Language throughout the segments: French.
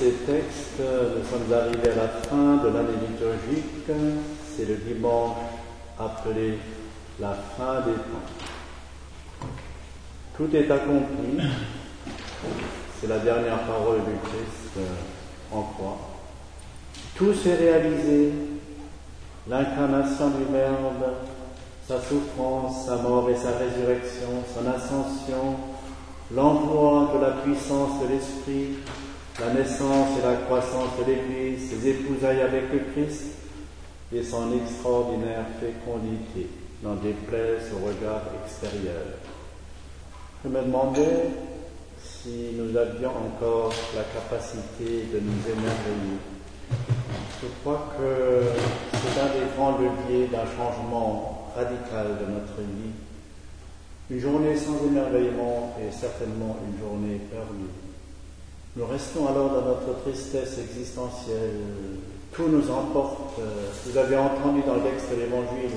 ces textes, nous sommes arrivés à la fin de l'année liturgique. C'est le dimanche appelé la fin des temps. Tout est accompli. C'est la dernière parole du Christ en croix. Tout s'est réalisé. L'incarnation du Verbe, sa souffrance, sa mort et sa résurrection, son ascension, l'envoi de la puissance de l'Esprit, la naissance et la croissance de l'Église, ses épousailles avec le Christ et son extraordinaire fécondité n'en déplaise au regard extérieur. Je me demandais si nous avions encore la capacité de nous émerveiller. Je crois que c'est un des grands leviers d'un changement radical de notre vie. Une journée sans émerveillement est certainement une journée perdue. Nous restons alors dans notre tristesse existentielle. Tout nous emporte. Vous avez entendu dans le texte de l'Évangile,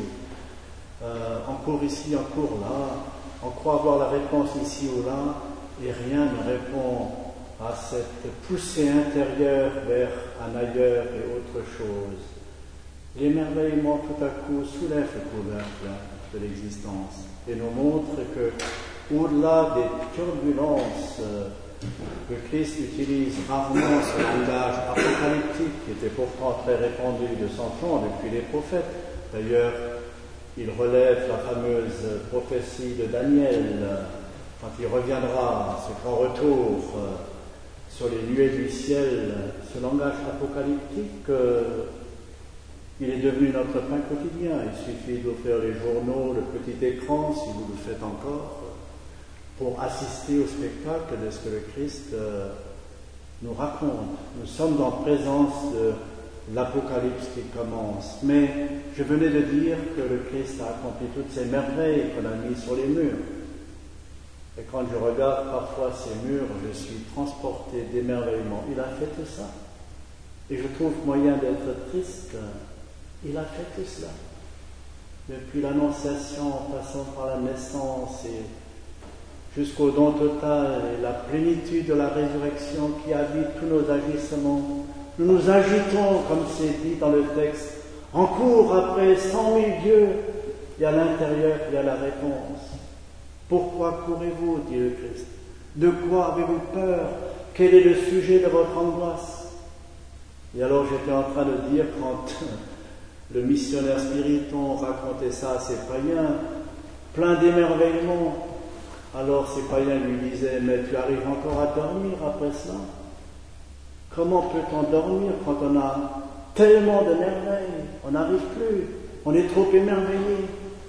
on court ici, on court là, on croit avoir la réponse ici ou là, et rien ne répond à cette poussée intérieure vers un ailleurs et autre chose. L'émerveillement tout à coup soulève le couvercle de l'existence et nous montre que, au-delà des turbulences que Christ utilise rarement ce langage apocalyptique qui était pourtant très répandu de son temps depuis les prophètes. D'ailleurs, il relève la fameuse prophétie de Daniel quand il reviendra, ce grand retour sur les nuées du ciel, ce langage apocalyptique, il est devenu notre pain quotidien. Il suffit d'ouvrir les journaux, le petit écran, si vous le faites encore, pour assister au spectacle de ce que le Christ nous raconte. Nous sommes en présence de l'Apocalypse qui commence. Mais je venais de dire que le Christ a accompli toutes ces merveilles qu'on a mises sur les murs. Et quand je regarde parfois ces murs, je suis transporté d'émerveillement. Il a fait tout ça. Et je trouve moyen d'être triste. Il a fait tout cela. Depuis l'Annonciation, en passant par la naissance et jusqu'au don total et la plénitude de la résurrection qui habite tous nos agissements. Nous nous agitons, comme c'est dit dans le texte, en cours après 100 000 dieux, et à l'intérieur il y a la réponse. Pourquoi courez-vous, dit le Christ? De quoi avez-vous peur? Quel est le sujet de votre angoisse? Et alors j'étais en train de dire, quand le missionnaire Spiriton racontait ça à ses païens, plein d'émerveillement, alors ces païens lui disaient, mais tu arrives encore à dormir après cela? Comment peut-on dormir quand on a tellement de merveilles? On n'arrive plus, on est trop émerveillé.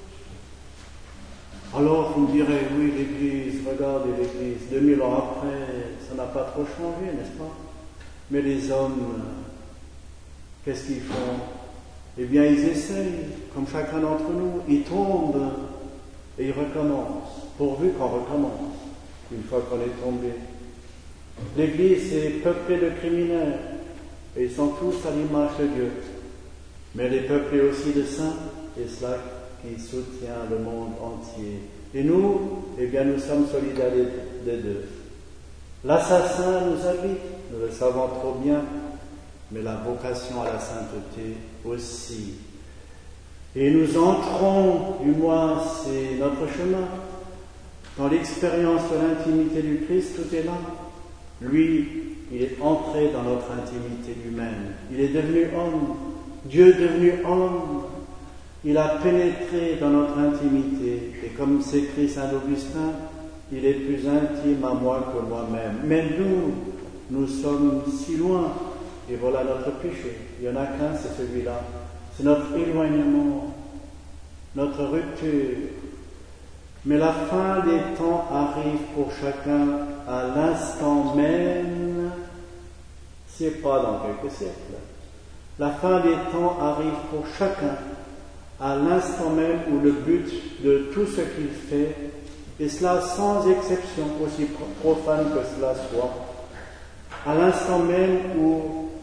Alors vous me direz, oui, l'Église, regardez l'Église, 2000 ans après, ça n'a pas trop changé, n'est-ce pas? Mais les hommes, qu'est-ce qu'ils font? Eh bien, ils essayent, comme chacun d'entre nous, ils tombent et ils recommencent, pourvu qu'on recommence, une fois qu'on est tombé. L'Église est peuplée de criminels, et ils sont tous à l'image de Dieu. Mais elle est peuplée aussi de saints, et cela qui soutient le monde entier. Et nous, eh bien, nous sommes solidaires des deux. L'assassin nous habite, nous le savons trop bien, mais la vocation à la sainteté aussi. Et nous entrons, du moins c'est notre chemin, dans l'expérience de l'intimité du Christ, tout est là. Lui, il est entré dans notre intimité humaine. Il est devenu homme, Dieu devenu homme. Il a pénétré dans notre intimité. Et comme s'écrit saint Augustin, il est plus intime à moi que moi-même. Mais nous sommes si loin. Et voilà notre péché. Il n'y en a qu'un, c'est celui-là. C'est notre éloignement, notre rupture. Mais la fin des temps arrive pour chacun à l'instant même. C'est pas dans quelques siècles. La fin des temps arrive pour chacun à l'instant même où le but de tout ce qu'il fait, et cela sans exception, aussi profane que cela soit, à l'instant même où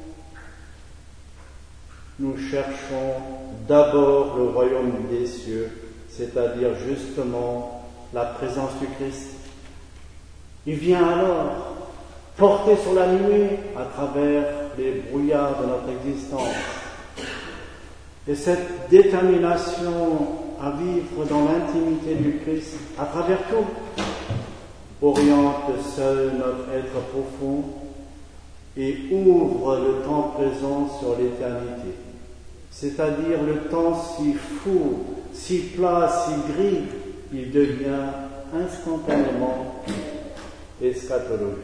nous cherchons d'abord le royaume des cieux, c'est-à-dire justement la présence du Christ. Il vient alors porter sur la nuée à travers les brouillards de notre existence. Et cette détermination à vivre dans l'intimité du Christ, à travers tout, oriente seul notre être profond et ouvre le temps présent sur l'éternité. C'est-à-dire le temps si fou, si plat, si gris, il devient instantanément eschatologique.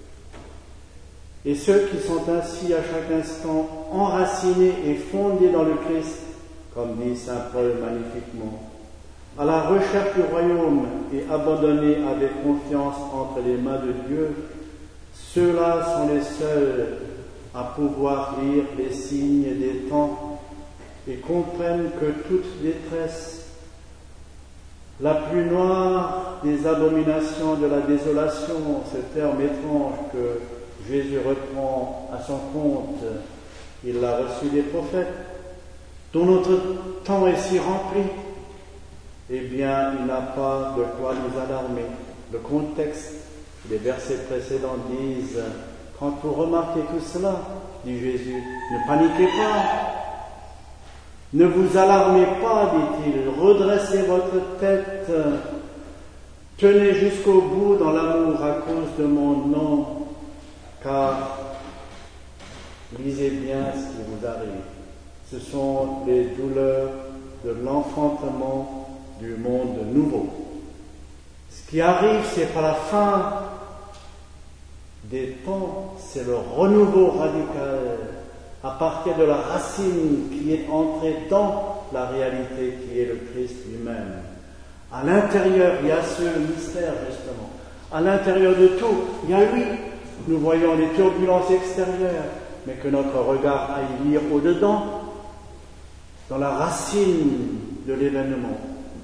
Et ceux qui sont ainsi à chaque instant enracinés et fondés dans le Christ, comme dit saint Paul magnifiquement, à la recherche du royaume et abandonnés avec confiance entre les mains de Dieu, ceux-là sont les seuls à pouvoir lire les signes des temps et comprennent que toute détresse, la plus noire des abominations de la désolation, ce terme étrange que Jésus reprend à son compte, il l'a reçu des prophètes, dont notre temps est si rempli, eh bien, il n'a pas de quoi nous alarmer. Le contexte des versets précédents disent « Quand vous remarquez tout cela, dit Jésus, ne paniquez pas, ne vous alarmez pas, dit-il, redressez votre tête, tenez jusqu'au bout dans l'amour à cause de mon nom, car lisez bien ce qui vous arrive. Ce sont les douleurs de l'enfantement du monde nouveau. Ce qui arrive, c'est pas la fin des temps, c'est le renouveau radical à partir de la racine qui est entrée dans la réalité qui est le Christ lui-même. À l'intérieur, il y a ce mystère justement. À l'intérieur de tout, il y a lui. Nous voyons les turbulences extérieures, mais que notre regard aille lire au-dedans, dans la racine de l'événement.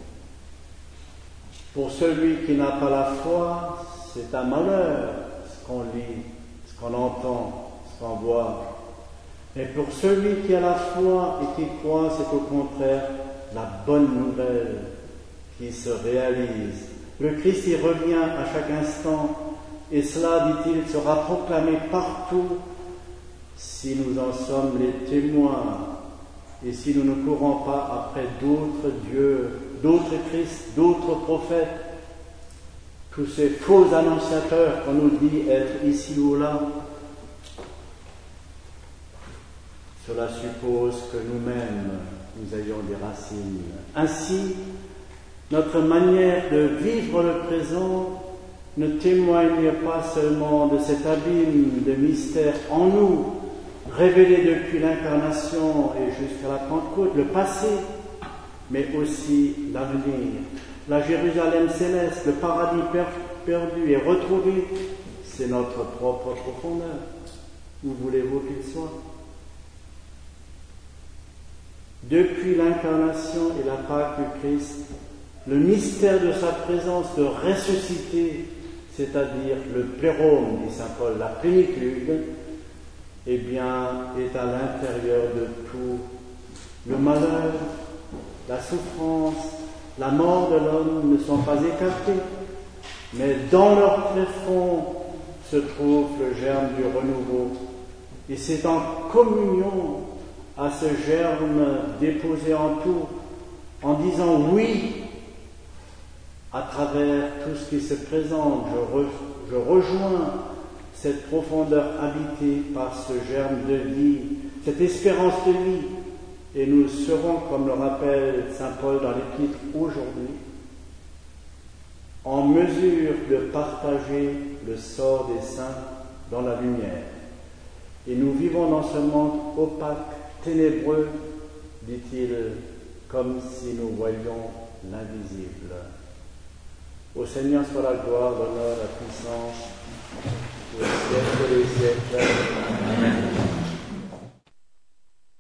Pour celui qui n'a pas la foi, c'est un malheur, ce qu'on lit, ce qu'on entend, ce qu'on voit. Mais pour celui qui a la foi et qui croit, c'est au contraire la bonne nouvelle qui se réalise. Le Christ y revient à chaque instant, et cela, dit-il, sera proclamé partout si nous en sommes les témoins et si nous ne courons pas après d'autres dieux, d'autres Christ, d'autres prophètes, tous ces faux annonciateurs qu'on nous dit être ici ou là. Cela suppose que nous-mêmes, nous ayons des racines. Ainsi, notre manière de vivre le présent ne témoigne pas seulement de cet abîme de mystère en nous, révélé depuis l'incarnation et jusqu'à la Pentecôte, le passé, mais aussi l'avenir. La Jérusalem céleste, le paradis perdu et retrouvé, c'est notre propre profondeur. Où voulez-vous qu'il soit? Depuis l'incarnation et la Pâque du Christ, le mystère de sa présence de ressuscité, c'est-à-dire le plérôme, dit saint Paul, la plénitude, eh bien, est à l'intérieur de tout. Le malheur, la souffrance, la mort de l'homme ne sont pas écartés, mais dans leur tréfonds se trouve le germe du renouveau. Et c'est en communion à ce germe déposé en tout, en disant oui à travers tout ce qui se présente, je rejoins cette profondeur habitée par ce germe de vie, cette espérance de vie, et nous serons, comme le rappelle saint Paul dans l'Épître aujourd'hui, en mesure de partager le sort des saints dans la lumière. Et nous vivons dans ce monde opaque, ténébreux, dit-il, comme si nous voyions l'invisible. Au Seigneur soit la gloire, l'honneur, la puissance, au siècle des siècles. Amen.